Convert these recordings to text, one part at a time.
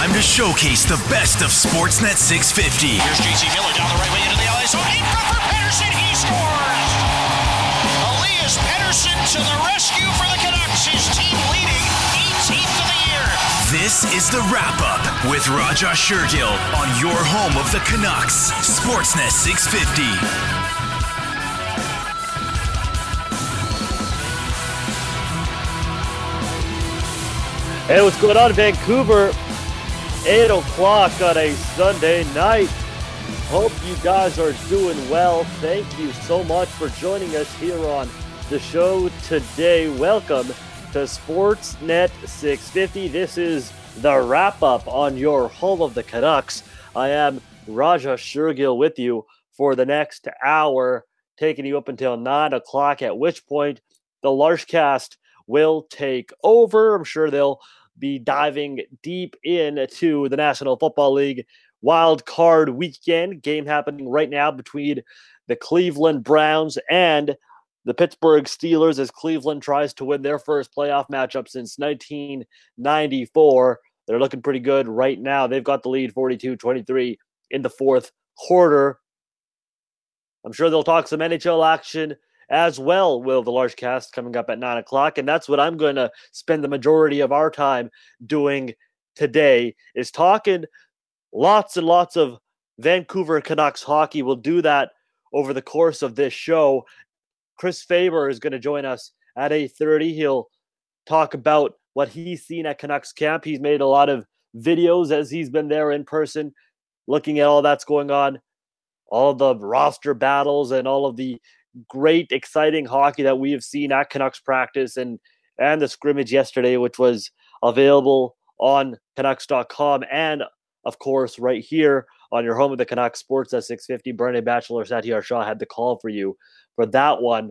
time to showcase the best of Sportsnet 650. Here's J.C. Miller down the right way into the alley zone. In front for Pettersson. He scores! Elias Pettersson to the rescue for the Canucks. His team leading 18th of the year. This is the wrap-up with Raja Shergill on your home of the Canucks, Sportsnet 650. Hey, what's going on in Vancouver? 8 o'clock on a Sunday night. Hope you guys are doing well. Thank you so much for joining us here on the show today. Welcome to Sportsnet 650. This is the wrap-up on your home of the Canucks. I am Raja Shergill with you for the next hour, taking you up until 9 o'clock, at which point the Larshcast will take over. I'm sure they'll be diving deep into the National Football League Wild Card Weekend game happening right now between the Cleveland Browns and the Pittsburgh Steelers as Cleveland tries to win their first playoff matchup since 1994. They're looking pretty good right now. They've got the lead 42-23 in the fourth quarter. I'm sure they'll talk some NHL action as well, will the Larshcast, coming up at 9 o'clock. And that's what I'm going to spend the majority of our time doing today, is talking lots and lots of Vancouver Canucks hockey. We'll do that over the course of this show. Chris Faber is going to join us at 8:30. He'll talk about what he's seen at Canucks camp. He's made a lot of videos as he's been there in person, looking at all that's going on, all of the roster battles and all of the great, exciting hockey that we have seen at Canucks practice and the scrimmage yesterday, which was available on Canucks.com and, of course, right here on your home of the Canucks, Sports at 650. Brendan Batchelor, Satyar Shah had the call for you for that one.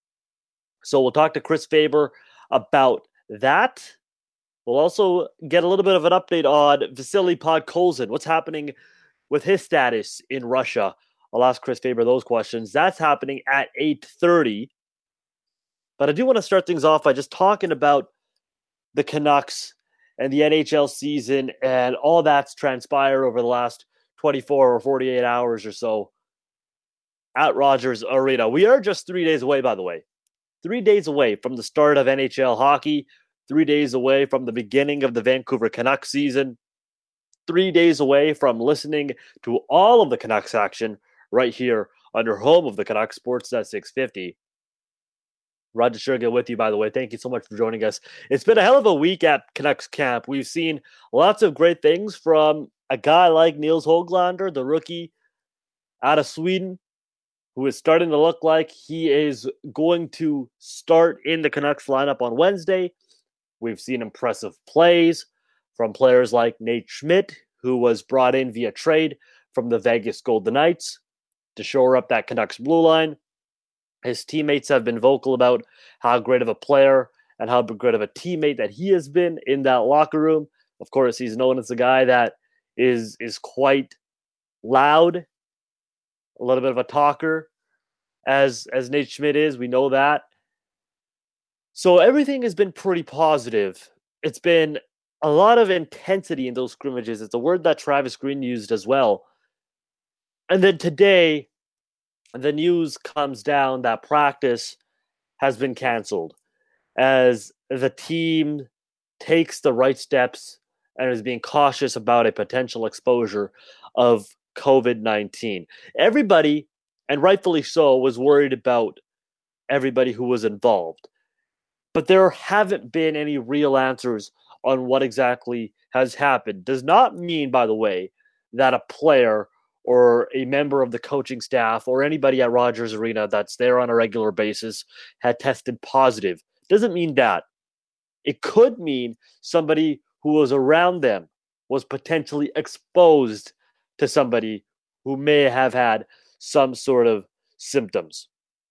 So we'll talk to Chris Faber about that. We'll also get a little bit of an update on Vasily Podkolzin. What's happening with his status in Russia? I'll ask Chris Faber those questions. That's happening at 8:30. But I do want to start things off by just talking about the Canucks and the NHL season and all that's transpired over the last 24 or 48 hours or so at Rogers Arena. We are just 3 days away, by the way. 3 days away from the start of NHL hockey. 3 days away from the beginning of the Vancouver Canucks season. 3 days away from listening to all of the Canucks action right here on your home of the Canucks, Sportsnet 650. Roger Shergill with you, by the way. Thank you so much for joining us. It's been a hell of a week at Canucks camp. We've seen lots of great things from a guy like Nils Höglander, the rookie out of Sweden, who is starting to look like he is going to start in the Canucks lineup on Wednesday. We've seen impressive plays from players like Nate Schmidt, who was brought in via trade from the Vegas Golden Knights to shore up that Canucks blue line. His teammates have been vocal about how great of a player and how great of a teammate that he has been in that locker room. Of course, he's known as a guy that is quite loud, a little bit of a talker, as Nate Schmidt is. We know that. So everything has been pretty positive. It's been a lot of intensity in those scrimmages. It's a word that Travis Green used as well. And then today, the news comes down that practice has been canceled as the team takes the right steps and is being cautious about a potential exposure of COVID-19. Everybody, and rightfully so, was worried about everybody who was involved. But there haven't been any real answers on what exactly has happened. Does not mean, by the way, that a player or a member of the coaching staff or anybody at Rogers Arena that's there on a regular basis had tested positive. Doesn't mean that. It could mean somebody who was around them was potentially exposed to somebody who may have had some sort of symptoms.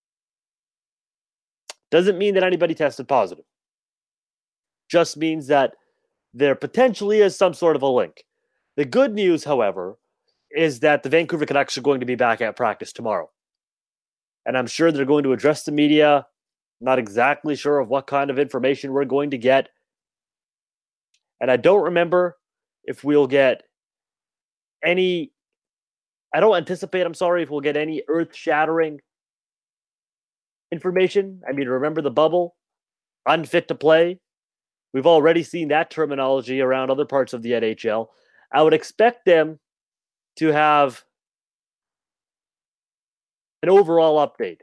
Doesn't mean that anybody tested positive. Just means that there potentially is some sort of a link. The good news, however, is that the Vancouver Canucks are going to be back at practice tomorrow. And I'm sure they're going to address the media. Not exactly sure of what kind of information we're going to get. And I don't remember if we'll get any. I don't anticipate, I'm sorry, if we'll get any earth shattering information. I mean, remember the bubble? Unfit to play. We've already seen that terminology around other parts of the NHL. I would expect them to have an overall update.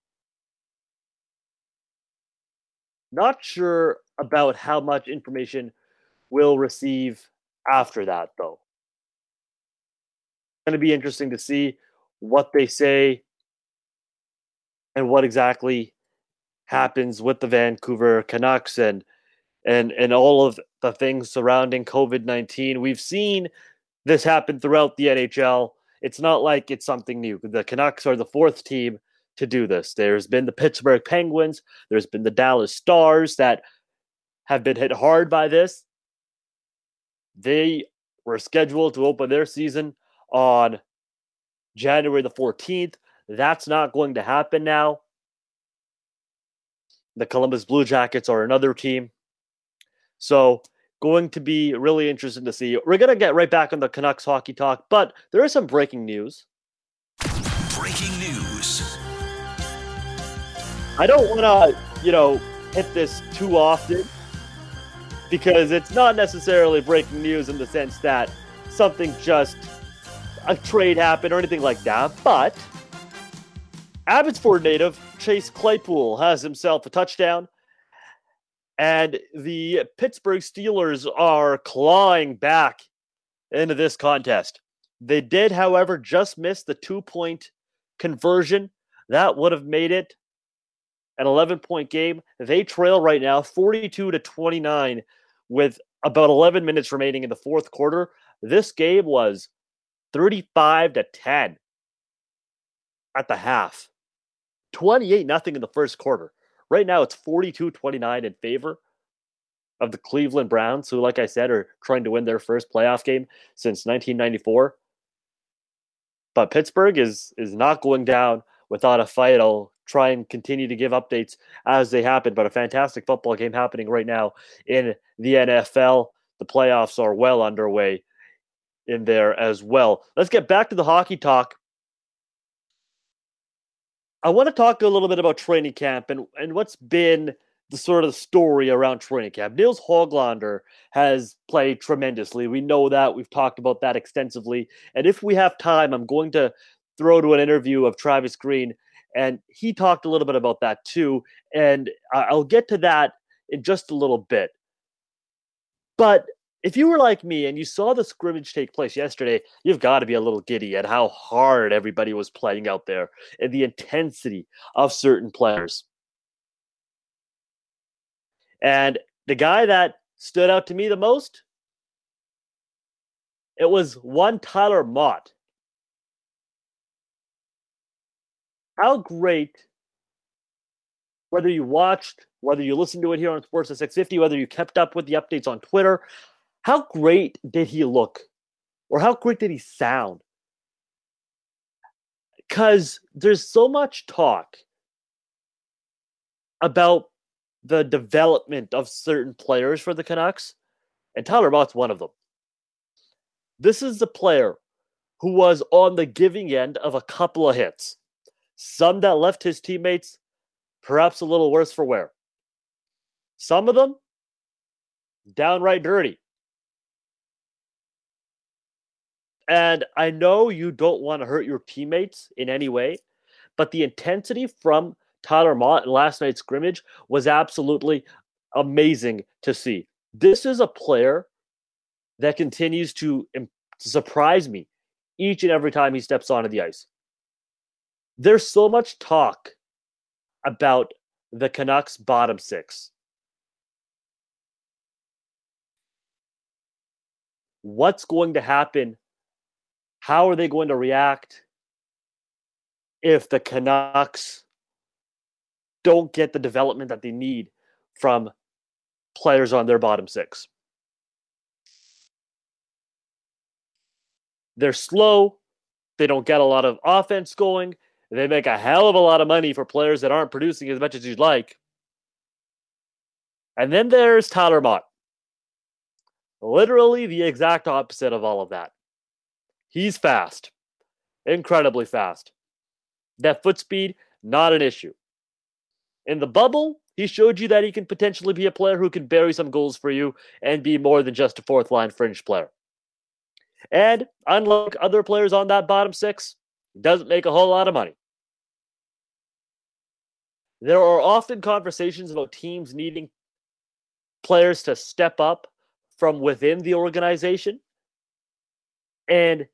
Not sure about how much information we'll receive after that, though. It's going to be interesting to see what they say and what exactly happens with the Vancouver Canucks and all of the things surrounding COVID-19. We've seen this happen throughout the NHL. It's not like it's something new. The Canucks are the fourth team to do this. There's been the Pittsburgh Penguins, there's been the Dallas Stars that have been hit hard by this. They were scheduled to open their season on January the 14th. That's not going to happen now. The Columbus Blue Jackets are another team. So, going to be really interesting to see. We're going to get right back on the Canucks hockey talk, but there is some breaking news. Breaking news. I don't want to, hit this too often because it's not necessarily breaking news in the sense that something just a trade happened or anything like that, but Abbotsford native Chase Claypool has himself a touchdown, and the Pittsburgh Steelers are clawing back into this contest. They did, however, just miss the 2-point conversion. That would have made it an 11-point game. They trail right now 42-29 with about 11 minutes remaining in the fourth quarter. This game was 35-10 at the half. 28-0 in the first quarter. Right now it's 42-29 in favor of the Cleveland Browns, who, like I said, are trying to win their first playoff game since 1994. But Pittsburgh is not going down without a fight. I'll try and continue to give updates as they happen, but a fantastic football game happening right now in the NFL. The playoffs are well underway in there as well. Let's get back to the hockey talk. I want to talk a little bit about training camp and what's been the sort of story around training camp. Nils Höglander has played tremendously. We know that. We've talked about that extensively. And if we have time, I'm going to throw to an interview of Travis Green, and he talked a little bit about that too. And I'll get to that in just a little bit. But if you were like me and you saw the scrimmage take place yesterday, you've got to be a little giddy at how hard everybody was playing out there and the intensity of certain players. And the guy that stood out to me the most, it was one Tyler Motte. How great, whether you watched, whether you listened to it here on Sportsnet 650, whether you kept up with the updates on Twitter, how great did he look? Or how great did he sound? Because there's so much talk about the development of certain players for the Canucks, and Tyler Motte's one of them. This is the player who was on the giving end of a couple of hits. Some that left his teammates perhaps a little worse for wear. Some of them downright dirty. And I know you don't want to hurt your teammates in any way, but the intensity from Tyler Motte in last night's scrimmage was absolutely amazing to see. This is a player that continues to surprise me each and every time he steps onto the ice. There's so much talk about the Canucks' bottom six. What's going to happen? How are they going to react if the Canucks don't get the development that they need from players on their bottom six? They're slow. They don't get a lot of offense going. They make a hell of a lot of money for players that aren't producing as much as you'd like. And then there's Tyler Motte. Literally the exact opposite of all of that. He's fast, incredibly fast. That foot speed, not an issue. In the bubble, he showed you that he can potentially be a player who can bury some goals for you and be more than just a fourth line fringe player. And unlike other players on that bottom six, he doesn't make a whole lot of money. There are often conversations about teams needing players to step up from within the organization, and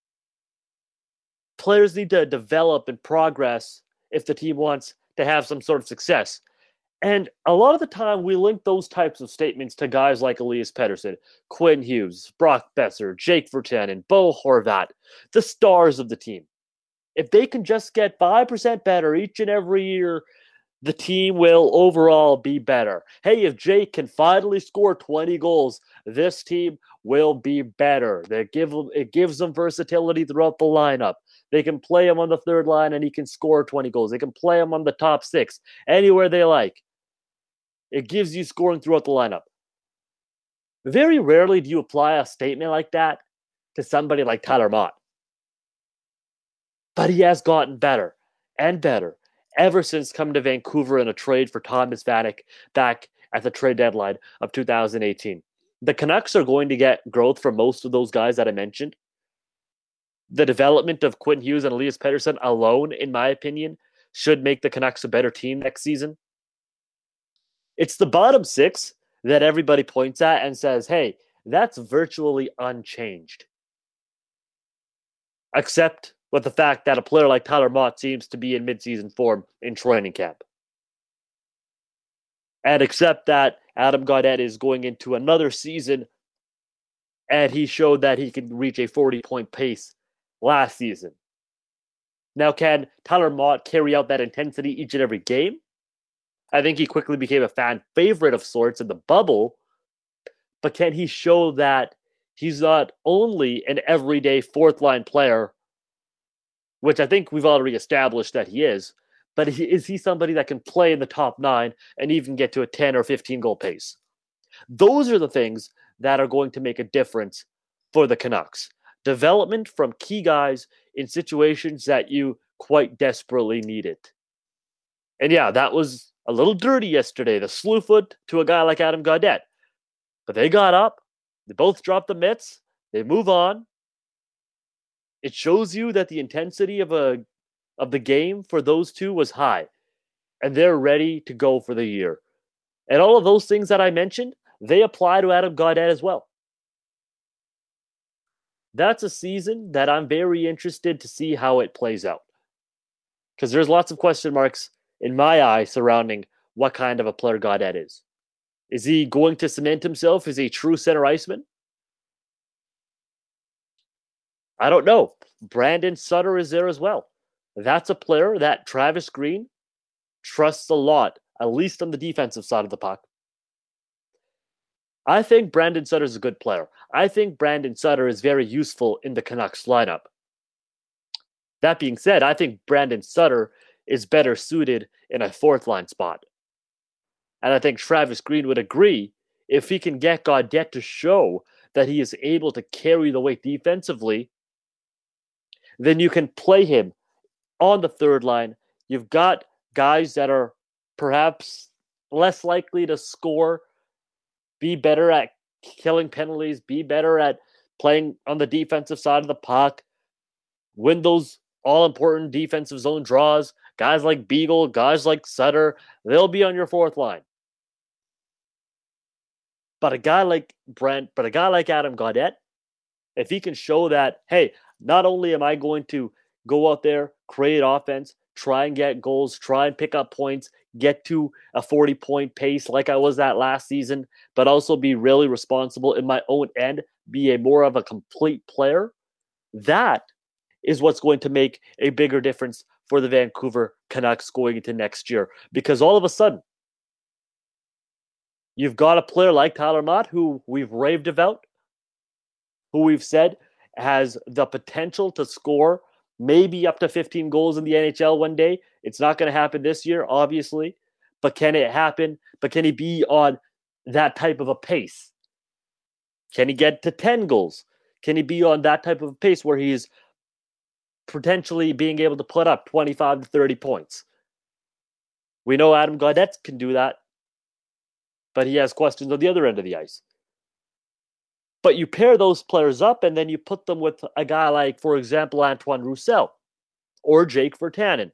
players need to develop and progress if the team wants to have some sort of success. And a lot of the time, we link those types of statements to guys like Elias Pettersson, Quinn Hughes, Brock Besser, Jake Virtanen, Bo Horvat, the stars of the team. If they can just get 5% better each and every year, the team will overall be better. Hey, if Jake can finally score 20 goals, this team will be better. It gives them versatility throughout the lineup. They can play him on the third line and he can score 20 goals. They can play him on the top six, anywhere they like. It gives you scoring throughout the lineup. Very rarely do you apply a statement like that to somebody like Tyler Mott. But he has gotten better and better ever since coming to Vancouver in a trade for Thomas Vanek back at the trade deadline of 2018. The Canucks are going to get growth from most of those guys that I mentioned. The development of Quinn Hughes and Elias Pettersson alone, in my opinion, should make the Canucks a better team next season. It's the bottom six that everybody points at and says, hey, that's virtually unchanged. Except with the fact that a player like Tyler Mott seems to be in midseason form in training camp. And except that Adam Gaudette is going into another season and he showed that he can reach a 40-point pace last season. Now, can Tyler Mott carry out that intensity each and every game? I think he quickly became a fan favorite of sorts in the bubble, but can he show that he's not only an everyday fourth line player, which I think we've already established that he is, but is he somebody that can play in the top nine and even get to a 10 or 15 goal pace? Those are the things that are going to make a difference for the Canucks. Development from key guys in situations that you quite desperately need it. And yeah, that was a little dirty yesterday, the slew foot to a guy like Adam Gaudette. But they got up, they both dropped the mitts, they move on. It shows you that the intensity of the game for those two was high, and they're ready to go for the year. And all of those things that I mentioned, they apply to Adam Gaudette as well. That's a season that I'm very interested to see how it plays out. Because there's lots of question marks in my eye surrounding what kind of a player Gaudette is. Is he going to cement himself as a true center iceman? I don't know. Brandon Sutter is there as well. That's a player that Travis Green trusts a lot, at least on the defensive side of the puck. I think Brandon Sutter is a good player. I think Brandon Sutter is very useful in the Canucks lineup. That being said, I think Brandon Sutter is better suited in a fourth line spot. And I think Travis Green would agree if he can get Gaudette to show that he is able to carry the weight defensively, then you can play him on the third line. You've got guys that are perhaps less likely to score, be better at killing penalties, be better at playing on the defensive side of the puck, win those all-important defensive zone draws. Guys like Beagle, guys like Sutter, they'll be on your fourth line. But a guy like Adam Gaudette, if he can show that, hey, not only am I going to go out there, create offense, try and get goals, try and pick up points, get to a 40-point pace like I was at last season, but also be really responsible in my own end, be a more of a complete player, that is what's going to make a bigger difference for the Vancouver Canucks going into next year. Because all of a sudden, you've got a player like Tyler Mott, who we've raved about, who we've said has the potential to score maybe up to 15 goals in the NHL one day. It's not going to happen this year, obviously, but can it happen? But can he be on that type of a pace Can he get to 10 goals? Can he be on that type of pace where he's potentially being able to put up 25 to 30 points? We know Adam Gaudette can do that, but he has questions on the other end of the ice. But you pair those players up and then you put them with a guy like, for example, Antoine Roussel or Jake Virtanen.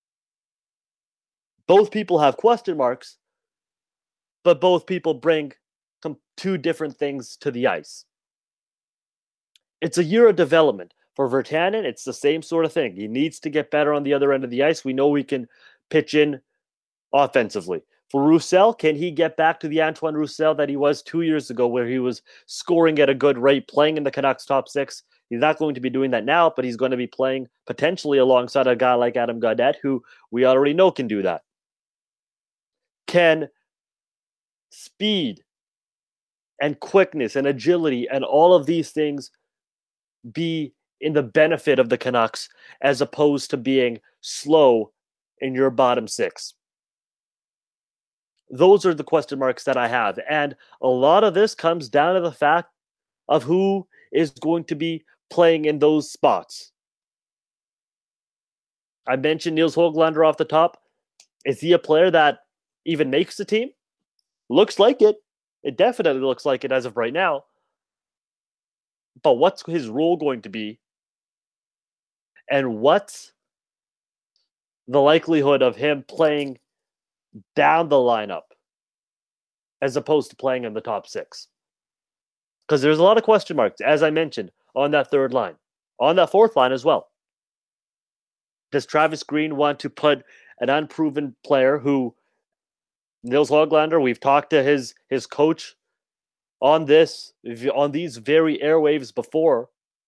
Both people have question marks, but both people bring two different things to the ice. It's a year of development. For Virtanen, it's the same sort of thing. He needs to get better on the other end of the ice. We know he can pitch in offensively. For Roussel, can he get back to the Antoine Roussel that he was 2 years ago, where he was scoring at a good rate, playing in the Canucks top six? He's not going to be doing that now, but he's going to be playing potentially alongside a guy like Adam Gaudette, who we already know can do that. Can speed and quickness and agility and all of these things be in the benefit of the Canucks as opposed to being slow in your bottom six? Those are the question marks that I have. And a lot of this comes down to the fact of who is going to be playing in those spots. I mentioned Nils Höglander off the top. Is he a player that even makes the team? Looks like it. It definitely looks like it as of right now. But what's his role going to be? And what's the likelihood of him playing down the lineup as opposed to playing in the top six? Because there's a lot of question marks, as I mentioned, on that third line, on that fourth line as well. Does Travis Green want to put an unproven player who, Nils Höglander, we've talked to his coach on these very airwaves before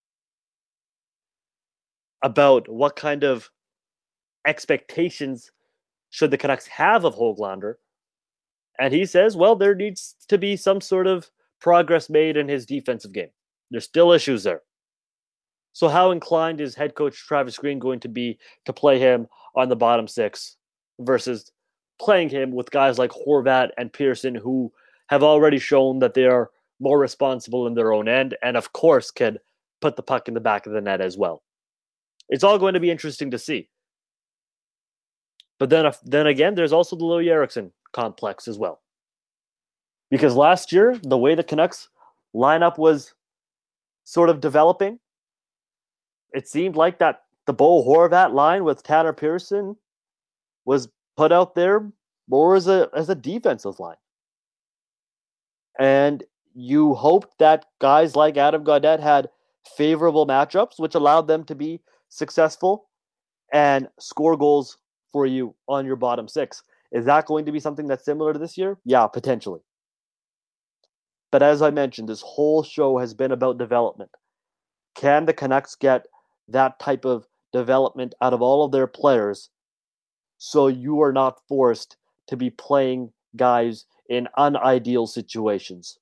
about what kind of expectations should the Canucks have of Höglander. And he says, well, there needs to be some sort of progress made in his defensive game. There's still issues there. So how inclined is head coach Travis Green going to be to play him on the bottom six versus playing him with guys like Horvat and Pearson, who have already shown that they are more responsible in their own end and, of course, can put the puck in the back of the net as well? It's all going to be interesting to see. But then again, there's also the Loui Eriksson complex as well. Because last year, the way the Canucks lineup was sort of developing, it seemed like that the Bo Horvat line with Tanner Pearson was put out there more as a defensive line. And you hoped that guys like Adam Gaudette had favorable matchups, which allowed them to be successful and score goals for you on your bottom six. Is that going to be something that's similar to this year? Yeah, potentially. But as I mentioned, this whole show has been about development. Can the Canucks get that type of development out of all of their players so you are not forced to be playing guys in unideal situations?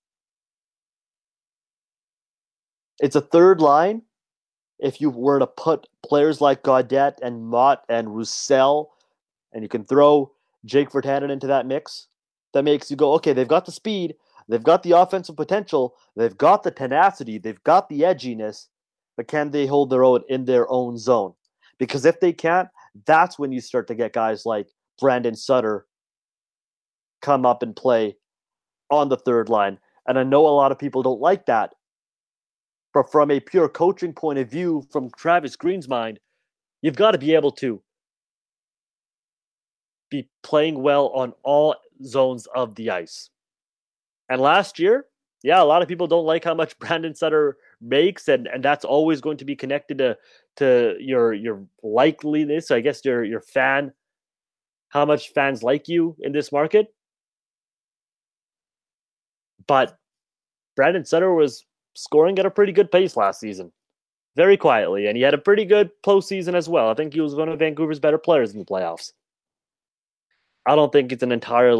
It's a third line. If you were to put players like Gaudette and Mott and Roussel, and you can throw Jake Virtanen into that mix, that makes you go, okay, they've got the speed, they've got the offensive potential, they've got the tenacity, they've got the edginess, but can they hold their own in their own zone? Because if they can't, that's when you start to get guys like Brandon Sutter come up and play on the third line. And I know a lot of people don't like that, but from a pure coaching point of view, from Travis Green's mind, you've got to be able to be playing well on all zones of the ice. And last year, yeah, a lot of people don't like how much Brandon Sutter makes, and that's always going to be connected to your likeliness, I guess, your fan, how much fans like you in this market. But Brandon Sutter was scoring at a pretty good pace last season, very quietly, and he had a pretty good postseason as well. I think he was one of Vancouver's better players in the playoffs. I don't think it's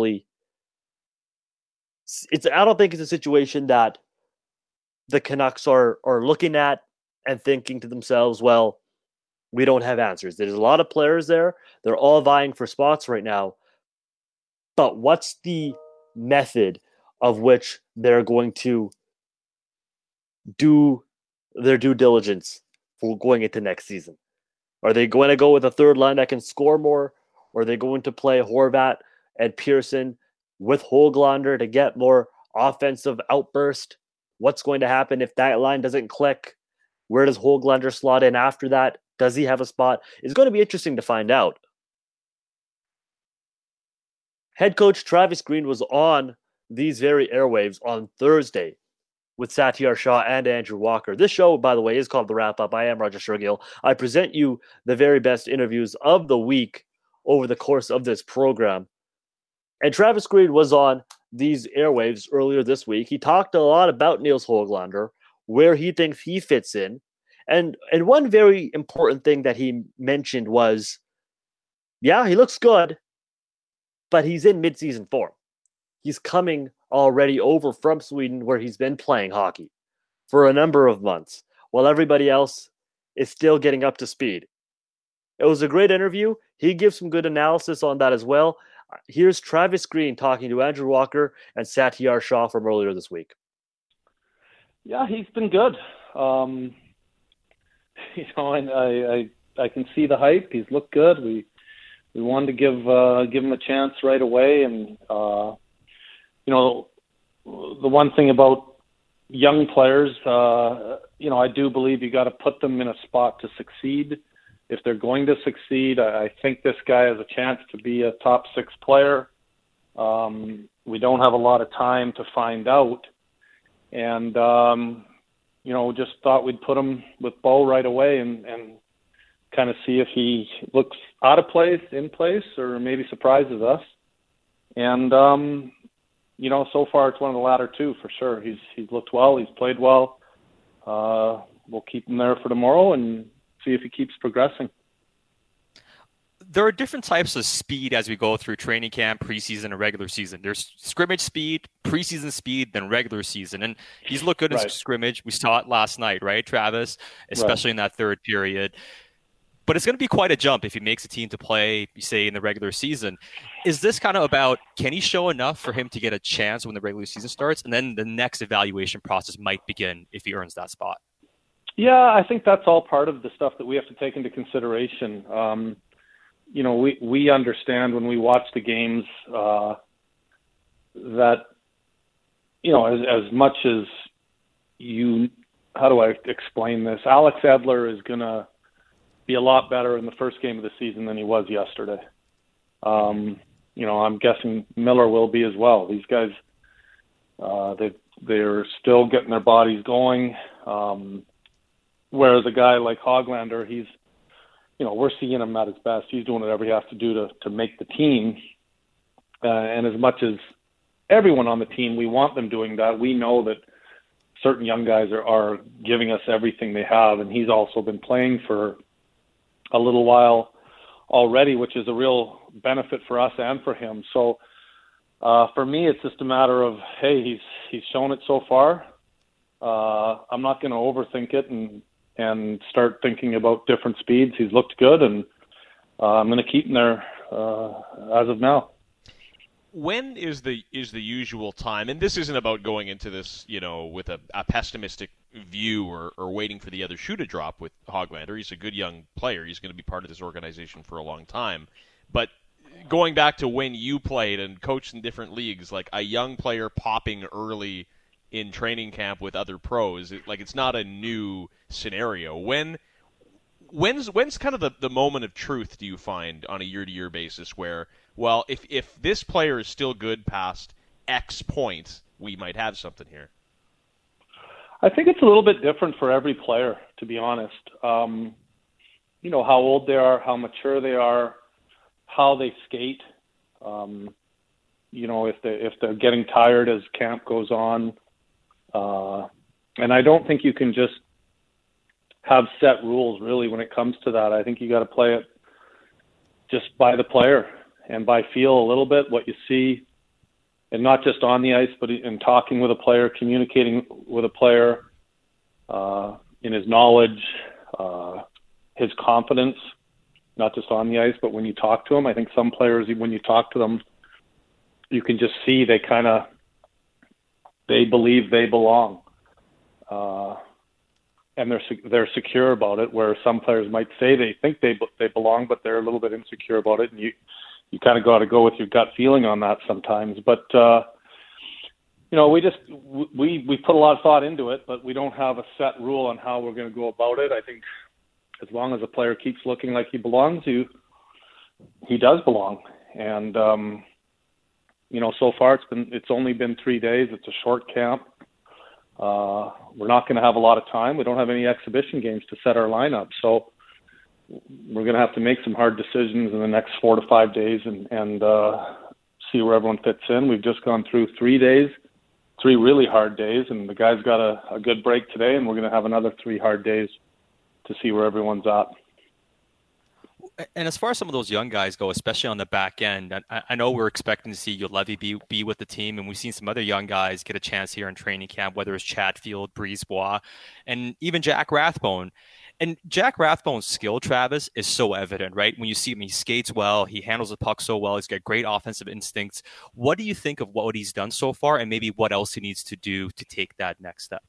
I don't think it's a situation that the Canucks are looking at and thinking to themselves, well, we don't have answers. There's a lot of players there. They're all vying for spots right now. But what's the method of which they're going to do their due diligence for going into next season? Are they going to go with a third line that can score more? Or are they going to play Horvat and Pearson with Höglander to get more offensive outburst? What's going to happen if that line doesn't click? Where does Höglander slot in after that? Does he have a spot? It's going to be interesting to find out. Head coach Travis Green was on these very airwaves on Thursday with Satyar Shah and Andrew Walker. This show, by the way, is called The Wrap Up. I am Roger Shergill. I present you the very best interviews of the week over the course of this program. And Travis Green was on these airwaves earlier this week. He talked a lot about Nils Höglander, where he thinks he fits in. And one very important thing that he mentioned was, yeah, he looks good, but he's in midseason form. He's coming already over from Sweden, where he's been playing hockey for a number of months, while everybody else is still getting up to speed. It was a great interview. He gives some good analysis on that as well. Here's Travis Green talking to Andrew Walker and Satyar Shah from earlier this week. Yeah, he's been good. And I can see the hype. He's looked good. We wanted to give him a chance right away, and the one thing about young players, I do believe you got to put them in a spot to succeed. If they're going to succeed, I think this guy has a chance to be a top 6 player. We don't have a lot of time to find out, and just thought we'd put him with Bo right away and kind of see if he looks out of place, in place, or maybe surprises us. And so far it's one of the latter two for sure. He's looked well, he's played well. We'll keep him there for tomorrow and see if he keeps progressing. There are different types of speed as we go through training camp, preseason, and regular season. There's scrimmage speed, preseason speed, then regular season. And he's looked good in scrimmage. We saw it last night, right, Travis? Especially in that third period. But it's going to be quite a jump if he makes a team to play, say, in the regular season. Is this kind of about, can he show enough for him to get a chance when the regular season starts? And then the next evaluation process might begin if he earns that spot. Yeah, I think that's all part of the stuff that we have to take into consideration. We understand when we watch the games that, as much as how do I explain this? Alex Edler is going to be a lot better in the first game of the season than he was yesterday. I'm guessing Miller will be as well. These guys, they're still getting their bodies going. Whereas a guy like Höglander, he's, we're seeing him at his best. He's doing whatever he has to do to make the team. And as much as everyone on the team, we want them doing that, we know that certain young guys are giving us everything they have. And he's also been playing for a little while already, which is a real benefit for us and for him. So for me, it's just a matter of, hey, he's shown it so far. I'm not going to overthink it and start thinking about different speeds. He's looked good, and I'm going to keep him there as of now. When is the usual time? And this isn't about going into this, with a pessimistic view or waiting for the other shoe to drop with Höglander. He's a good young player. He's going to be part of this organization for a long time. But going back to when you played and coached in different leagues, like a young player popping early in training camp with other pros, it's not a new scenario. When's kind of the moment of truth, do you find, on a year-to-year basis where, well, if this player is still good past X points, we might have something here? I think it's a little bit different for every player, to be honest. How old they are, how mature they are, how they skate. If they're getting tired as camp goes on. And I don't think you can just have set rules, really, when it comes to that. I think you got to play it just by the player and by feel a little bit, what you see, and not just on the ice, but in talking with a player, communicating with a player, in his knowledge, his confidence, not just on the ice, but when you talk to him. I think some players, when you talk to them, you can just see they believe they belong. and they're secure about it. Where some players might say they think they belong, but they're a little bit insecure about it, and you kind of got to go with your gut feeling on that sometimes. But we put a lot of thought into it, but we don't have a set rule on how we're going to go about it. I think as long as a player keeps looking like he belongs, he does belong. And so far it's only been 3 days. It's a short camp. We're not going to have a lot of time. We don't have any exhibition games to set our lineup, so we're going to have to make some hard decisions in the next 4 to 5 days and see where everyone fits in. We've just gone through 3 days, 3 really hard days, and the guys got a good break today, and we're going to have another 3 hard days to see where everyone's at. And as far as some of those young guys go, especially on the back end, I know we're expecting to see Juolevi be with the team, and we've seen some other young guys get a chance here in training camp, whether it's Chatfield, Brisebois, and even Jack Rathbone. And Jack Rathbone's skill, Travis, is so evident, right? When you see him, he skates well, he handles the puck so well, he's got great offensive instincts. What do you think of what he's done so far, and maybe what else he needs to do to take that next step?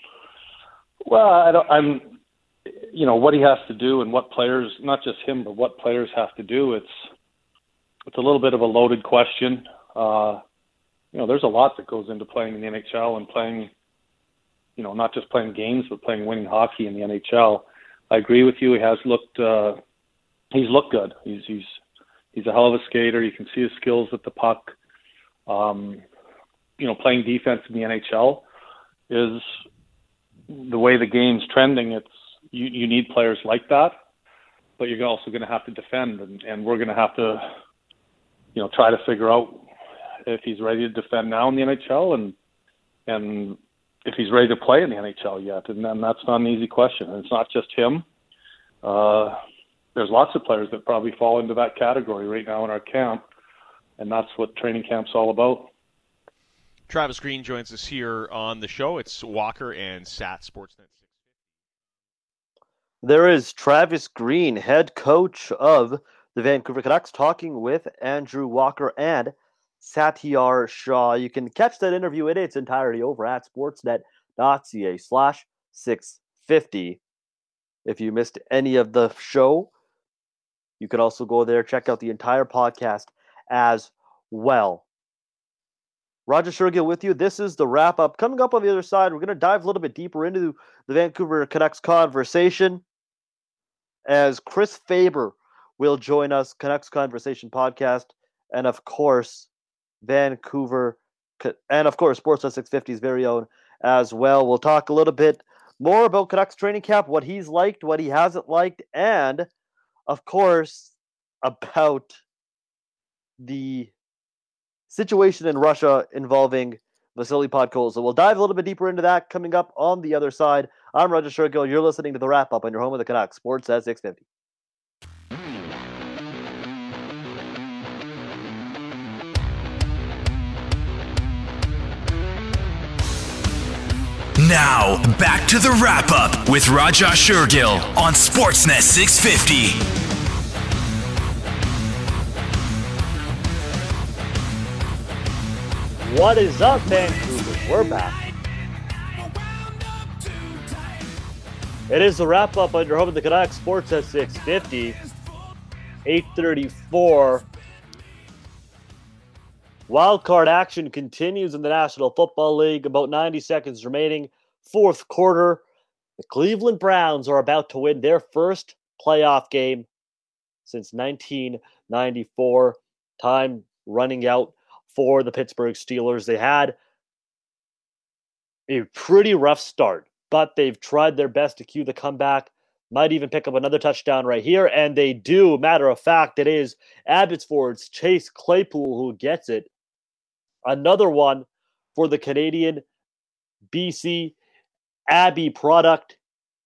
Well, what he has to do and what players, not just him, but what players have to do, it's a little bit of a loaded question. There's a lot that goes into playing in the NHL and playing, not just playing games, but playing winning hockey in the NHL. I agree with you. He's looked good. He's a hell of a skater. You can see his skills with the puck. Playing defense in the NHL is the way the game's trending. You need players like that, but you're also going to have to defend, and we're going to have to, try to figure out if he's ready to defend now in the NHL and if he's ready to play in the NHL yet. And then that's not an easy question. And it's not just him. There's lots of players that probably fall into that category right now in our camp, and that's what training camp's all about. Travis Green joins us here on the show. It's Walker and Sat Sportsnet. There is Travis Green, head coach of the Vancouver Canucks, talking with Andrew Walker and Satyar Shah. You can catch that interview in its entirety over at sportsnet.ca/650. If you missed any of the show, you can also go there, check out the entire podcast as well. Roger Shergill with you. This is the wrap-up. Coming up on the other side, we're going to dive a little bit deeper into the Vancouver Canucks conversation as Chris Faber will join us, Canucks Conversation podcast, and of course, Sportsnet 650's very own as well. We'll talk a little bit more about Canucks training camp, what he's liked, what he hasn't liked, and of course, about the situation in Russia involving Vasily Podkolzin. We'll dive a little bit deeper into that coming up on the other side. I'm Roger Shergill. You're listening to The Wrap-Up on your home of the Canucks, Sportsnet 650. Now, back to The Wrap-Up with Raja Shergill on Sportsnet 650. What is up, Vancouver? We're back. It is the wrap-up on your home of the Canucks, Sportsnet 650, 8:34. Wildcard action continues in the National Football League. About 90 seconds remaining. Fourth quarter. The Cleveland Browns are about to win their first playoff game since 1994. Time running out for the Pittsburgh Steelers. They had a pretty rough start, but they've tried their best to cue the comeback. Might even pick up another touchdown right here, and they do. Matter of fact, it is Abbotsford's Chase Claypool who gets it. Another one for the Canadian BC Abbey product.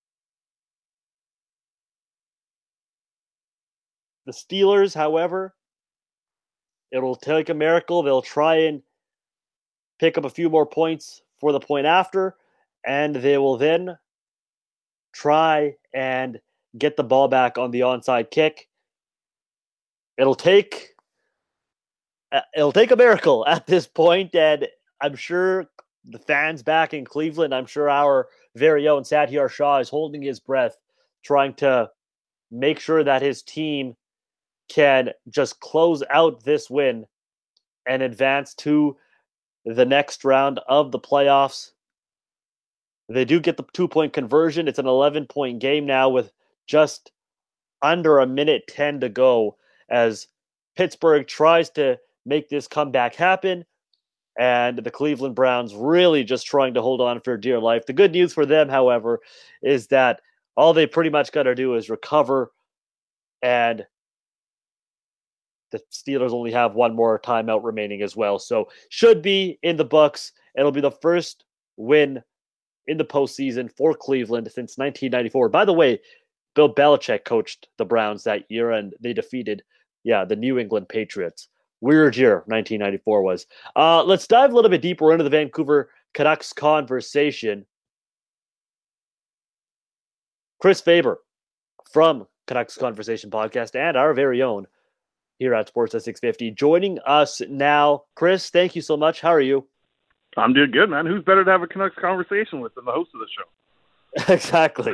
The Steelers, however, it'll take a miracle. They'll try and pick up a few more points for the point after, and they will then try and get the ball back on the onside kick. It'll take a miracle at this point, and I'm sure the fans back in Cleveland. I'm sure our very own Satyar Shah is holding his breath, trying to make sure that his team can just close out this win and advance to the next round of the playoffs. They do get the 2-point conversion. It's an 11-point game now with just under a minute 10 to go as Pittsburgh tries to make this comeback happen. And the Cleveland Browns really just trying to hold on for dear life. The good news for them, however, is that all they pretty much got to do is recover, and the Steelers only have one more timeout remaining as well. So should be in the books. It'll be the first win in the postseason for Cleveland since 1994. By the way, Bill Belichick coached the Browns that year, and they defeated, the New England Patriots. Weird year 1994 was. Let's dive a little bit deeper into the Vancouver Canucks conversation. Chris Faber from Canucks Conversation Podcast and our very own here at Sportsnet 650 joining us now. Chris, thank you so much. How are you? I'm doing good, man. Who's better to have a Canucks conversation with than the host of the show? Exactly.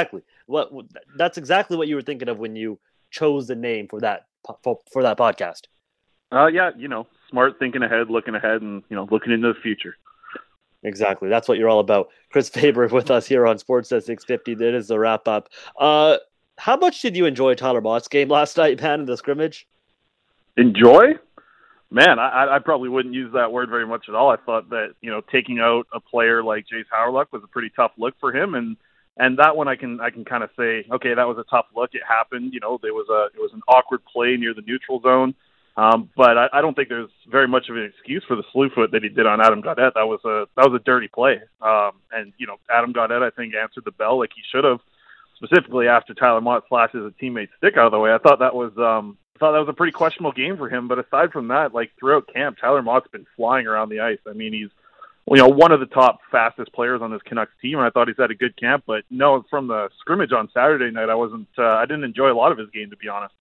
That's exactly what you were thinking of when you chose the name for that podcast. Smart, thinking ahead, looking ahead, and looking into the future. Exactly. That's what you're all about. Chris Faber with us here on Sportsnet 650. That is the wrap up. How much did you enjoy Tyler Mott's game last night, man, in the scrimmage? Enjoy? Man, I probably wouldn't use that word very much at all. I thought that, taking out a player like Jace Howerluck was a pretty tough look for him, and that one I can kind of say, okay, that was a tough look. It happened. It was an awkward play near the neutral zone. But I don't think there's very much of an excuse for the slew foot that he did on Adam Gaudette. That was a dirty play. And Adam Gaudette, I think, answered the bell like he should have, specifically after Tyler Mott slashes a teammate's stick out of the way. I thought that was a pretty questionable game for him. But aside from that, like throughout camp, Tyler Mott's been flying around the ice. I mean, he's one of the top fastest players on this Canucks team, and I thought he's had a good camp. But no, from the scrimmage on Saturday night, I didn't enjoy a lot of his game, to be honest.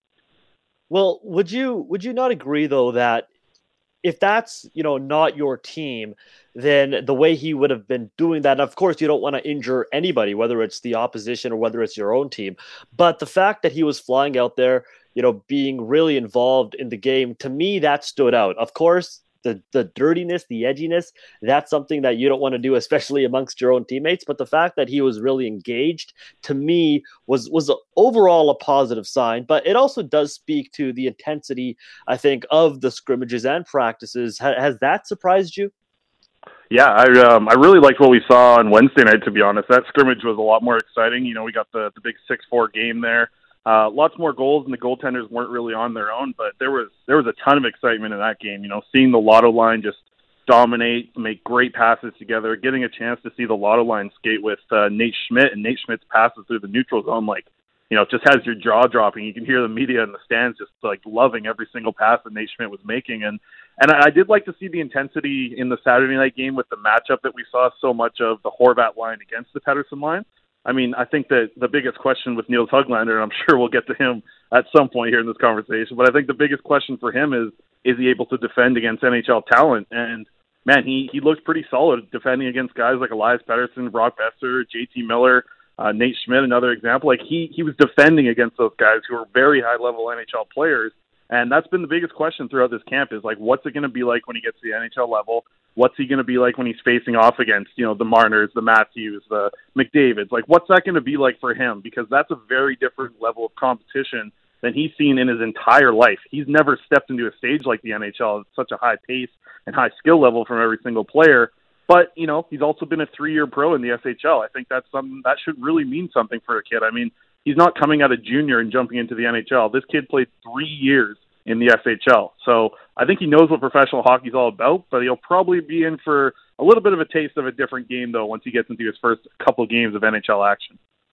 Well, would you not agree though that if that's not your team, then the way he would have been doing that, and of course you don't want to injure anybody, whether it's the opposition or whether it's your own team, but the fact that he was flying out there, being really involved in the game, to me that stood out. Of course, the dirtiness, the edginess, that's something that you don't want to do, especially amongst your own teammates. But the fact that he was really engaged, to me, was overall a positive sign. But it also does speak to the intensity, I think, of the scrimmages and practices. Has that surprised you? Yeah, I really liked what we saw on Wednesday night, to be honest. That scrimmage was a lot more exciting. We got the big 6-4 game there. Lots more goals, and the goaltenders weren't really on their own, but there was a ton of excitement in that game. Seeing the Lotto line just dominate, make great passes together, getting a chance to see the Lotto line skate with Nate Schmidt, and Nate Schmidt's passes through the neutral zone, just has your jaw dropping. You can hear the media in the stands just loving every single pass that Nate Schmidt was making, and I did like to see the intensity in the Saturday night game with the matchup that we saw so much of the Horvat line against the Pettersson line. I mean, I think that the biggest question with Niels Höglander, and I'm sure we'll get to him at some point here in this conversation, but I think the biggest question for him is he able to defend against NHL talent? And, man, he looked pretty solid defending against guys like Elias Pettersson, Brock Besser, JT Miller, Nate Schmidt, another example. He was defending against those guys who are very high-level NHL players, and that's been the biggest question throughout this camp is, what's it going to be like when he gets to the NHL level? What's he going to be like when he's facing off against, the Marners, the Matthews, the McDavids? What's that going to be like for him? Because that's a very different level of competition than he's seen in his entire life. He's never stepped into a stage like the NHL. It's such a high pace and high skill level from every single player. But, he's also been a 3-year pro in the SHL. I think that's something that should really mean something for a kid. I mean, he's not coming out of junior and jumping into the NHL. This kid played 3 years in the SHL. So I think he knows what professional hockey's all about, but he'll probably be in for a little bit of a taste of a different game, though, once he gets into his first couple games of NHL action.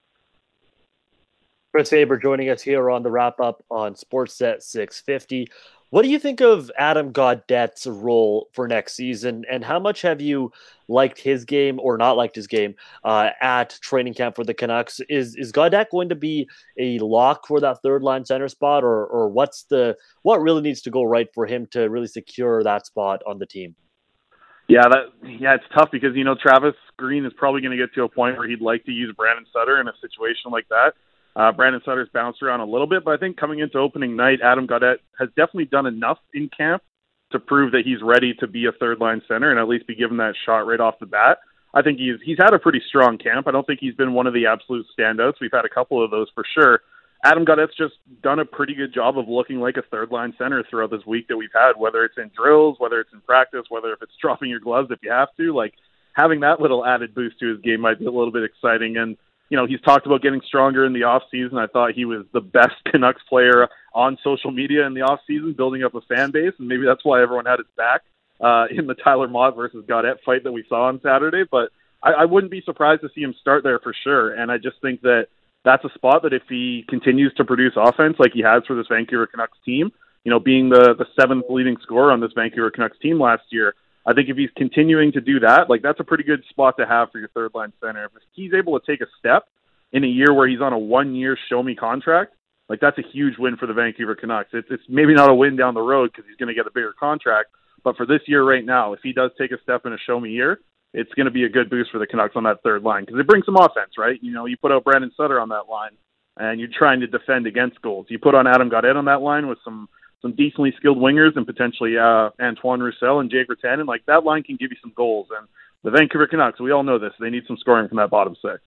Chris Faber joining us here on the wrap-up on Sportsnet 650. What do you think of Adam Gaudette's role for next season, and how much have you liked his game or not liked his game at training camp for the Canucks? Is Gaudette going to be a lock for that third-line center spot, or what really needs to go right for him to really secure that spot on the team? It's tough because, Travis Green is probably going to get to a point where he'd like to use Brandon Sutter in a situation like that. Brandon Sutter's bounced around a little bit, but I think coming into opening night, Adam Gaudette has definitely done enough in camp to prove that he's ready to be a third-line center and at least be given that shot right off the bat. I think he's had a pretty strong camp. I don't think he's been one of the absolute standouts. We've had a couple of those for sure. Adam Gaudette's just done a pretty good job of looking like a third-line center throughout this week that we've had, whether it's in drills, whether it's in practice, whether if it's dropping your gloves if you have to. Like, having that little added boost to his game might be a little bit exciting. And, he's talked about getting stronger in the offseason. I thought he was the best Canucks player on social media in the offseason, building up a fan base, and maybe that's why everyone had his back in the Tyler Mott versus Gaudette fight that we saw on Saturday. But I wouldn't be surprised to see him start there for sure. And I just think that that's a spot that if he continues to produce offense like he has for this Vancouver Canucks team, being the seventh leading scorer on this Vancouver Canucks team last year, I think if he's continuing to do that, that's a pretty good spot to have for your third-line center. If he's able to take a step in a year where he's on a one-year show-me contract, that's a huge win for the Vancouver Canucks. It's maybe not a win down the road because he's going to get a bigger contract, but for this year right now, if he does take a step in a show-me year, it's going to be a good boost for the Canucks on that third line because it brings some offense, right? You put out Brandon Sutter on that line, and you're trying to defend against goals. You put on Adam Gaudette on that line with some decently skilled wingers and potentially Antoine Roussel and Jake Virtanen. That line can give you some goals. And the Vancouver Canucks, we all know this, they need some scoring from that bottom six.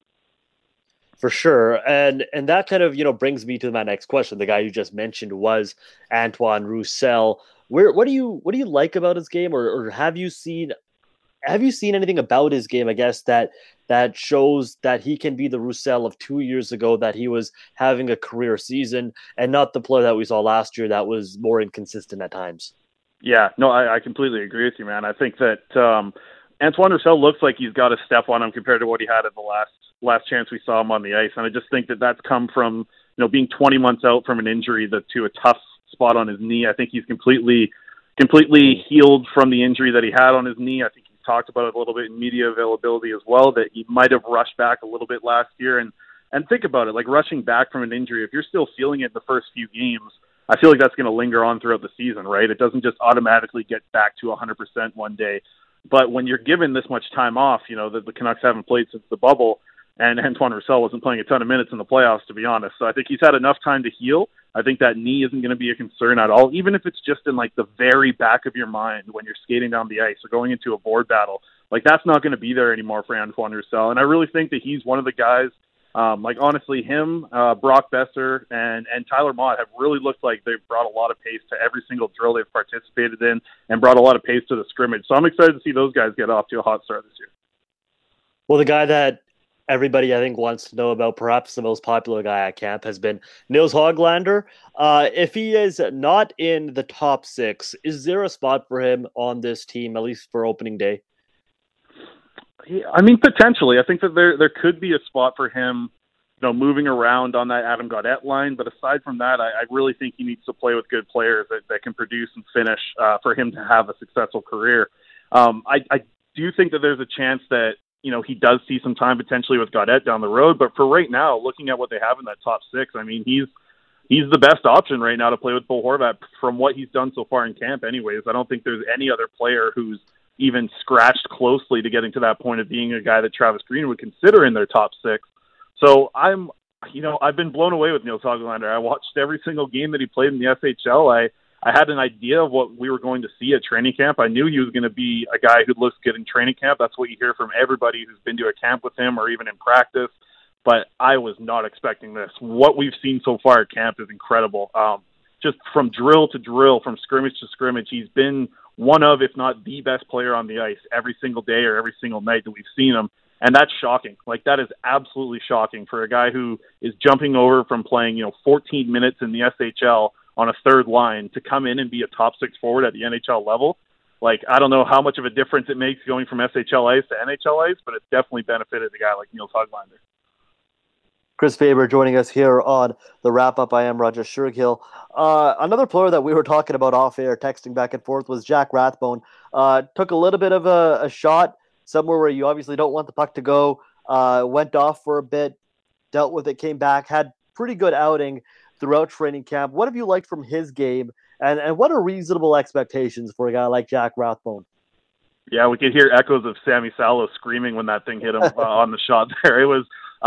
For sure. And that kind of, brings me to my next question. The guy you just mentioned was Antoine Roussel. What do you like about his game, or have you seen anything about his game, I guess, that shows that he can be the Roussel of 2 years ago, that he was having a career season and not the player that we saw last year that was more inconsistent at times? Yeah, no, I completely agree with you, man. I think that Antoine Roussel looks like he's got a step on him compared to what he had at the last chance we saw him on the ice. And I just think that that's come from, being 20 months out from an injury to a tough spot on his knee. I think he's completely healed from the injury that he had on his knee. I think he's talked about it a little bit in media availability as well, that he might have rushed back a little bit last year. And think about it, rushing back from an injury, if you're still feeling it in the first few games, I feel like that's going to linger on throughout the season, right? It doesn't just automatically get back to 100% one day. But when you're given this much time off, that the Canucks haven't played since the bubble, and Antoine Roussel wasn't playing a ton of minutes in the playoffs, to be honest. So I think he's had enough time to heal. I think that knee isn't going to be a concern at all, even if it's just in the very back of your mind when you're skating down the ice or going into a board battle. That's not going to be there anymore for Antoine Roussel. And I really think that he's one of the guys, honestly, him, Brock Besser, and Tyler Mott have really looked like they've brought a lot of pace to every single drill they've participated in and brought a lot of pace to the scrimmage. So I'm excited to see those guys get off to a hot start this year. Well, the guy that everybody, I think, wants to know about, perhaps the most popular guy at camp, has been Nils Hoglander. If he is not in the top six, is there a spot for him on this team, at least for opening day? I mean, potentially. I think that there could be a spot for him, moving around on that Adam Gaudette line. But aside from that, I really think he needs to play with good players that can produce and finish for him to have a successful career. I do think that there's a chance that, he does see some time potentially with Gaudette down the road. But for right now, looking at what they have in that top six, I mean, he's the best option right now to play with Bo Horvat from what he's done so far in camp anyways. I don't think there's any other player who's even scratched closely to getting to that point of being a guy that Travis Green would consider in their top six. So I've been blown away with Nils Hoglander. I watched every single game that he played in the SHL. I had an idea of what we were going to see at training camp. I knew he was going to be a guy who looks good in training camp. That's what you hear from everybody who's been to a camp with him or even in practice. But I was not expecting this. What we've seen so far at camp is incredible. Just from drill to drill, from scrimmage to scrimmage, he's been one of, if not the best player on the ice every single day or every single night that we've seen him. And that's shocking. That is absolutely shocking for a guy who is jumping over from playing, 14 minutes in the SHL on a third line to come in and be a top six forward at the NHL level. I don't know how much of a difference it makes going from SHL ice to NHL ice, but it's definitely benefited a guy like Nils Hoglander. Chris Faber joining us here on the wrap-up. I am Roger Shergill. Another player that we were talking about off-air, texting back and forth, was Jack Rathbone. Took a little bit of a shot somewhere where you obviously don't want the puck to go. Went off for a bit, dealt with it, came back, had pretty good outing throughout training camp. What have you liked from his game, and what are reasonable expectations for a guy like Jack Rathbone? Yeah, we could hear echoes of Sammy Salo screaming when that thing hit him on the shot there. It was.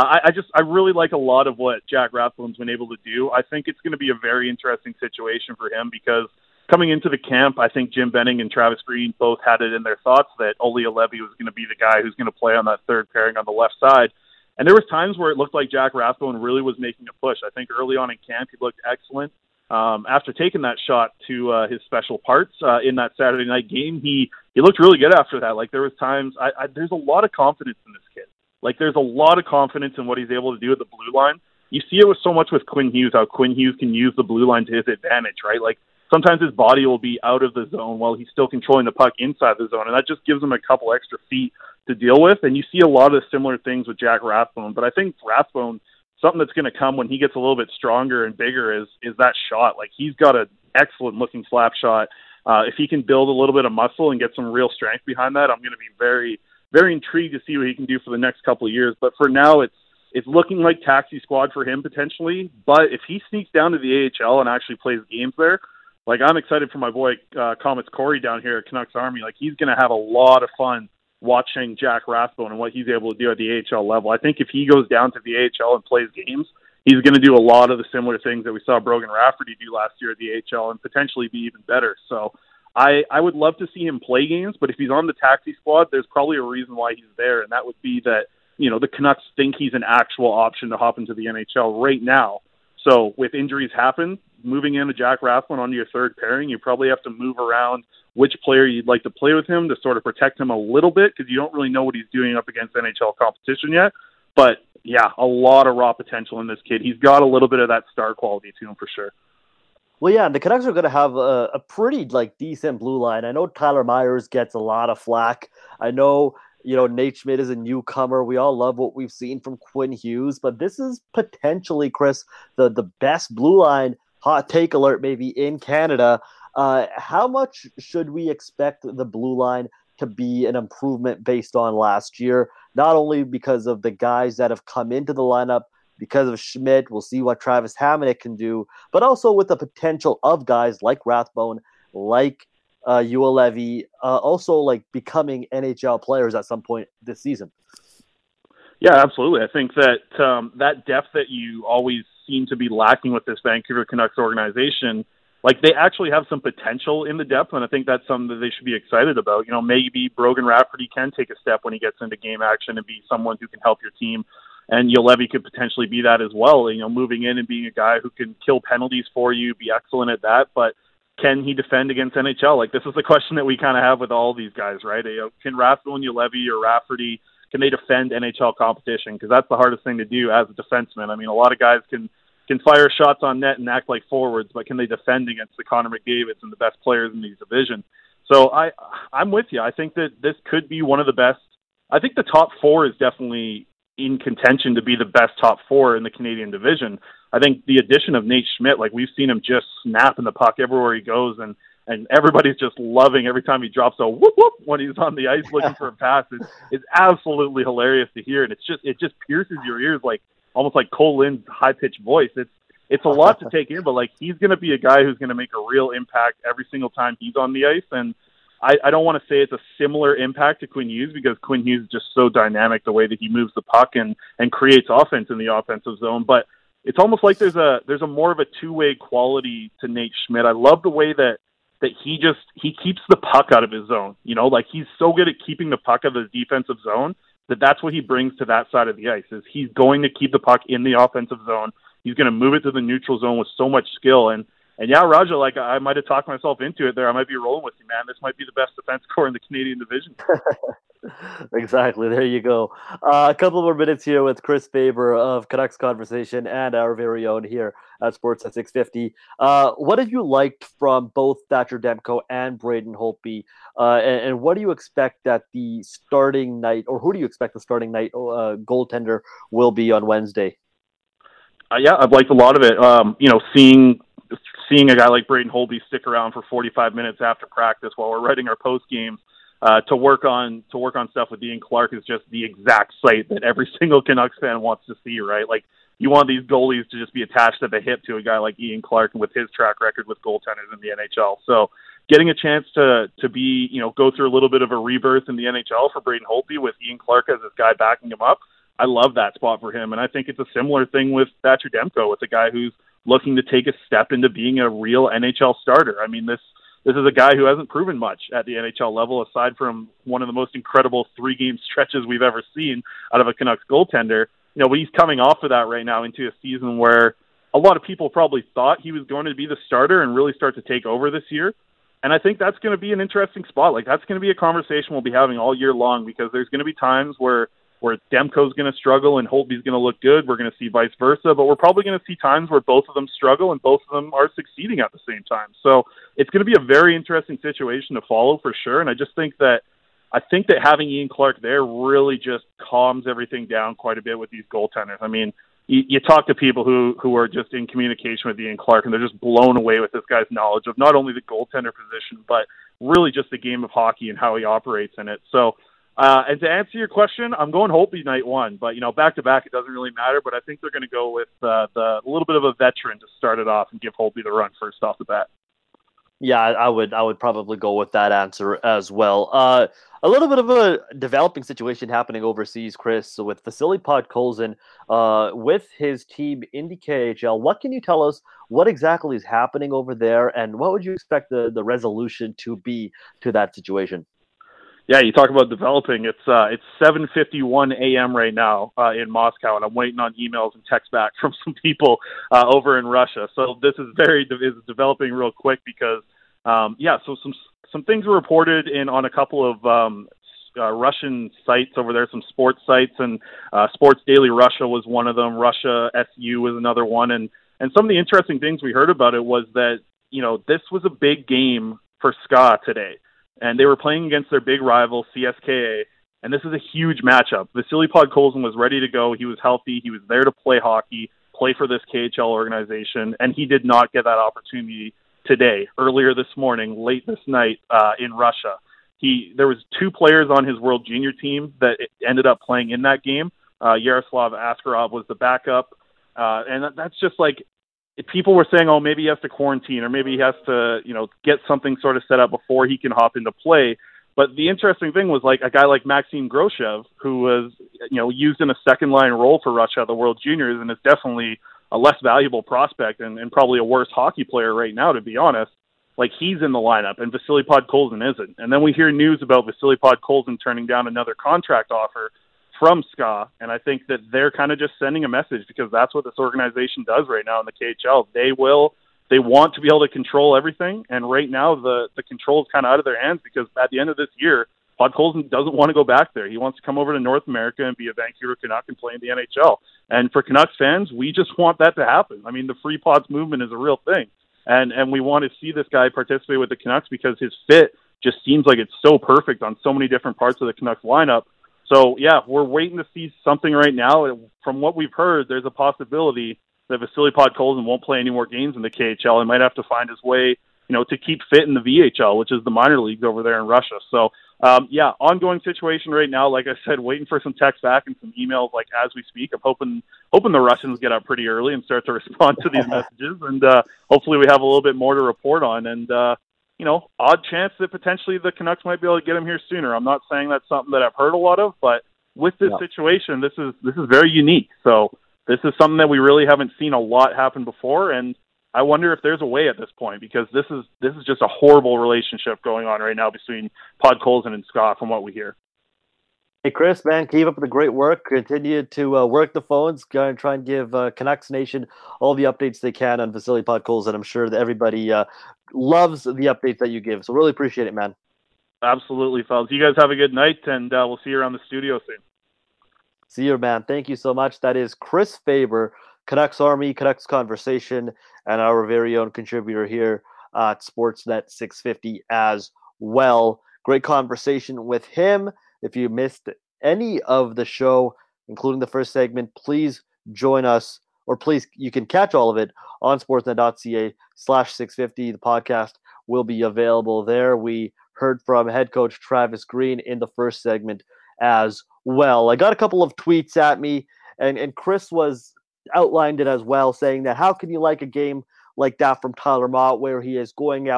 I really like a lot of what Jack Rathbone's been able to do. I think it's going to be a very interesting situation for him because coming into the camp, I think Jim Benning and Travis Green both had it in their thoughts that Olli Juolevi was going to be the guy who's going to play on that third pairing on the left side. And there was times where it looked like Jack Rathbone really was making a push. I think early on in camp, he looked excellent. After taking that shot to his special parts in that Saturday night game, he looked really good after that. Like there was times, there's a lot of confidence in this kid. Like, there's a lot of confidence in what he's able to do at the blue line. You see it with so much with Quinn Hughes, how Quinn Hughes can use the blue line to his advantage, right? Like, sometimes his body will be out of the zone while he's still controlling the puck inside the zone, and that just gives him a couple extra feet to deal with. And you see a lot of similar things with Jack Rathbone. But I think Rathbone, something that's going to come when he gets a little bit stronger and bigger is that shot. Like, he's got an excellent-looking slap shot. If he can build a little bit of muscle and get some real strength behind that, I'm going to be very very intrigued to see what he can do for the next couple of years. But for now, it's looking like taxi squad for him potentially. But if he sneaks down to the AHL and actually plays games there, like I'm excited for my boy Comets Corey down here at Canucks Army. Like he's going to have a lot of fun watching Jack Rathbone and what he's able to do at the AHL level. I think if he goes down to the AHL and plays games, he's going to do a lot of the similar things that we saw Brogan Rafferty do last year at the AHL and potentially be even better. So I would love to see him play games, but if he's on the taxi squad, there's probably a reason why he's there, and that would be that, you know, the Canucks think he's an actual option to hop into the NHL right now. So with injuries happen, moving into Jack Rathbone onto your third pairing, you probably have to move around which player you'd like to play with him to sort of protect him a little bit because you don't really know what he's doing up against NHL competition yet. But, yeah, a lot of raw potential in this kid. He's got a little bit of that star quality to him for sure. Well, yeah, and the Canucks are going to have a pretty decent blue line. I know Tyler Myers gets a lot of flack. I know, Nate Schmidt is a newcomer. We all love what we've seen from Quinn Hughes, but this is potentially, Chris, the best blue line, hot take alert maybe, in Canada. How much should we expect the blue line to be an improvement based on last year? Not only because of the guys that have come into the lineup, because of Schmidt, we'll see what Travis Hamonic can do, but also with the potential of guys like Rathbone, like Juolevi, also like becoming NHL players at some point this season. Yeah, absolutely. I think that that depth that you always seem to be lacking with this Vancouver Canucks organization, like they actually have some potential in the depth, and I think that's something that they should be excited about. Maybe Brogan Rafferty can take a step when he gets into game action and be someone who can help your team. And Juolevi could potentially be that as well, moving in and being a guy who can kill penalties for you, be excellent at that. But can he defend against NHL? Like, this is the question that we kind of have with all these guys, right? Can Rathbone, Juolevi, or Rafferty, can they defend NHL competition? Because that's the hardest thing to do as a defenseman. I mean, a lot of guys can fire shots on net and act like forwards, but can they defend against the Connor McDavids and the best players in these divisions? So I'm with you. I think that this could be one of the best. I think the top four is definitely in contention to be the best top four in the Canadian division. I think the addition of Nate Schmidt, like we've seen him just snapping the puck everywhere he goes, and everybody's just loving every time he drops a whoop whoop when he's on the ice looking for a pass. It's absolutely hilarious to hear, and it just pierces your ears like almost like Cole Lynn's high pitched voice. It's a lot to take in, but like he's going to be a guy who's going to make a real impact every single time he's on the ice. And I don't want to say it's a similar impact to Quinn Hughes because Quinn Hughes is just so dynamic the way that he moves the puck and creates offense in the offensive zone. But it's almost like there's a more of a two-way quality to Nate Schmidt. I love the way that he keeps the puck out of his zone. Like he's so good at keeping the puck out of the defensive zone that's what he brings to that side of the ice is he's going to keep the puck in the offensive zone. He's going to move it to the neutral zone with so much skill. And yeah, Raja, like I might have talked myself into it there. I might be rolling with you, man. This might be the best defense core in the Canadian division. Exactly. There you go. A couple more minutes here with Chris Faber of Canucks Conversation and our very own here at Sportsnet 650. What have you liked from both Thatcher Demko and Braden Holtby? And what do you expect that the starting night, or who do you expect the starting night goaltender will be on Wednesday? Yeah, I've liked a lot of it. Seeing a guy like Braden Holtby stick around for 45 minutes after practice while we're writing our post games to work on stuff with Ian Clark is just the exact sight that every single Canucks fan wants to see, right? Like you want these goalies to just be attached at the hip to a guy like Ian Clark with his track record with goaltenders in the NHL. So getting a chance to be, go through a little bit of a rebirth in the NHL for Braden Holtby with Ian Clark as his guy backing him up. I love that spot for him, and I think it's a similar thing with Thatcher Demko, with a guy who's looking to take a step into being a real NHL starter. I mean, this is a guy who hasn't proven much at the NHL level, aside from one of the most incredible 3-game stretches we've ever seen out of a Canucks goaltender. But he's coming off of that right now into a season where a lot of people probably thought he was going to be the starter and really start to take over this year. And I think that's going to be an interesting spot. Like, that's going to be a conversation we'll be having all year long, because there's going to be times where Demko's going to struggle and Holtby's going to look good. We're going to see vice versa, but we're probably going to see times where both of them struggle and both of them are succeeding at the same time. So it's going to be a very interesting situation to follow for sure. And I think that having Ian Clark there really just calms everything down quite a bit with these goaltenders. I mean, you talk to people who are just in communication with Ian Clark, and they're just blown away with this guy's knowledge of not only the goaltender position, but really just the game of hockey and how he operates in it. So, and to answer your question, I'm going Holtby night one, but back to back, it doesn't really matter. But I think they're going to go with the little bit of a veteran to start it off and give Holtby the run first off the bat. Yeah, I would probably go with that answer as well. A little bit of a developing situation happening overseas, Chris, with Vasily Podkolzin with his team in the KHL. What can you tell us? What exactly is happening over there, and what would you expect the resolution to be to that situation? Yeah, you talk about developing. It's 7:51 a.m. right now in Moscow, and I'm waiting on emails and texts back from some people over in Russia. So this is developing real quick because, so some things were reported on a couple of Russian sites over there, some sports sites, and Sports Daily Russia was one of them. Russia SU was another one, and some of the interesting things we heard about it was that this was a big game for SKA today. And they were playing against their big rival, CSKA, and this is a huge matchup. Vasily Podkolzin was ready to go. He was healthy. He was there to play hockey, play for this KHL organization, and he did not get that opportunity today, earlier this morning, late this night in Russia. There was 2 players on his World Junior team that ended up playing in that game. Yaroslav Askarov was the backup, and that's just like, people were saying, oh, maybe he has to quarantine or maybe he has to, get something sort of set up before he can hop into play. But the interesting thing was, like, a guy like Maxim Groshev, who was, used in a second-line role for Russia at the World Juniors, and is definitely a less valuable prospect and probably a worse hockey player right now, to be honest. Like, he's in the lineup, and Vasily Podkolzin isn't. And then we hear news about Vasily Podkolzin turning down another contract offer from SKA, and I think that they're kind of just sending a message, because that's what this organization does right now in the KHL. They want to be able to control everything, and right now the control is kind of out of their hands, because at the end of this year, Podkolzin doesn't want to go back there. He wants to come over to North America and be a Vancouver Canuck and play in the NHL. And for Canucks fans, we just want that to happen. I mean, the Free Pods movement is a real thing, and we want to see this guy participate with the Canucks because his fit just seems like it's so perfect on so many different parts of the Canucks lineup. So, yeah, we're waiting to see something right now. From what we've heard, there's a possibility that Vasily Podkolzin won't play any more games in the KHL and might have to find his way, to keep fit in the VHL, which is the minor leagues over there in Russia. So, ongoing situation right now. Like I said, waiting for some text back and some emails, like, as we speak. I'm hoping the Russians get up pretty early and start to respond to these messages, and hopefully we have a little bit more to report on. And odd chance that potentially the Canucks might be able to get him here sooner. I'm not saying that's something that I've heard a lot of, but with this situation, this is very unique. So this is something that we really haven't seen a lot happen before, and I wonder if there's a way at this point, because this is just a horrible relationship going on right now between Podkolzin and SKA from what we hear. Hey, Chris, man, keep up the great work. Continue to work the phones. Going to try and give Canucks Nation all the updates they can on Vasily Podkolzin. I'm sure that everybody loves the updates that you give. So really appreciate it, man. Absolutely, fellas. You guys have a good night, and we'll see you around the studio soon. See you, man. Thank you so much. That is Chris Faber, Canucks Army, Canucks Conversation, and our very own contributor here at Sportsnet 650 as well. Great conversation with him. If you missed any of the show, including the first segment, please join us, or please, you can catch all of it on sportsnet.ca/650. The podcast will be available there. We heard from head coach Travis Green in the first segment as well. I got a couple of tweets at me, and Chris was outlined it as well, saying that how can you like a game like that from Tyler Mott, where he is going out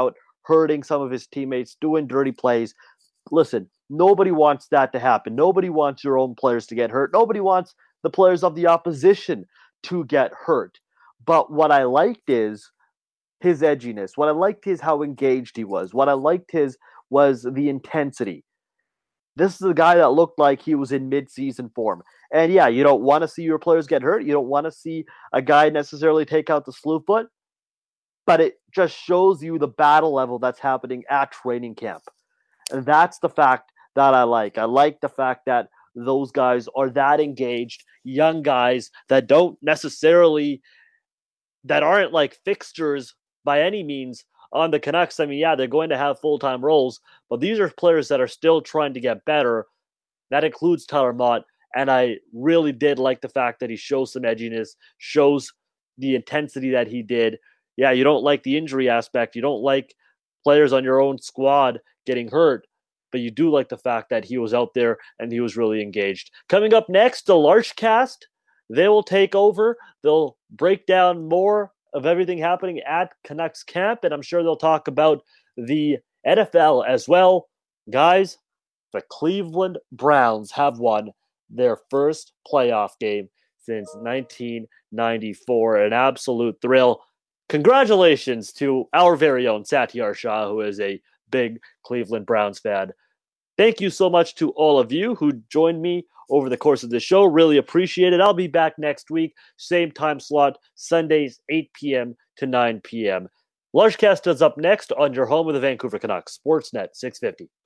hurting some of his teammates, doing dirty plays. Listen, nobody wants that to happen. Nobody wants your own players to get hurt. Nobody wants the players of the opposition to get hurt. But what I liked is his edginess. What I liked is how engaged he was. What I liked was the intensity. This is a guy that looked like he was in mid-season form. And yeah, you don't want to see your players get hurt. You don't want to see a guy necessarily take out the slew foot. But it just shows you the battle level that's happening at training camp. And that's the fact that I like. I like the fact that those guys are that engaged, young guys that don't necessarily, that aren't like fixtures by any means on the Canucks. I mean, yeah, they're going to have full-time roles, but these are players that are still trying to get better. That includes Tyler Mott, and I really did like the fact that he shows some edginess, shows the intensity that he did. Yeah, you don't like the injury aspect. You don't like players on your own squad getting hurt, but you do like the fact that he was out there and he was really engaged. Coming up next, the Larchcast. They will take over. They'll break down more of everything happening at Canucks camp, and I'm sure they'll talk about the NFL as well. Guys, the Cleveland Browns have won their first playoff game since 1994. An absolute thrill. Congratulations to our very own Satyar Shah, who is a big Cleveland Browns fan. Thank you so much to all of you who joined me over the course of the show. Really appreciate it. I'll be back next week. Same time slot, Sundays, 8 p.m. to 9 p.m. Largecast is up next on your home of the Vancouver Canucks, Sportsnet 650.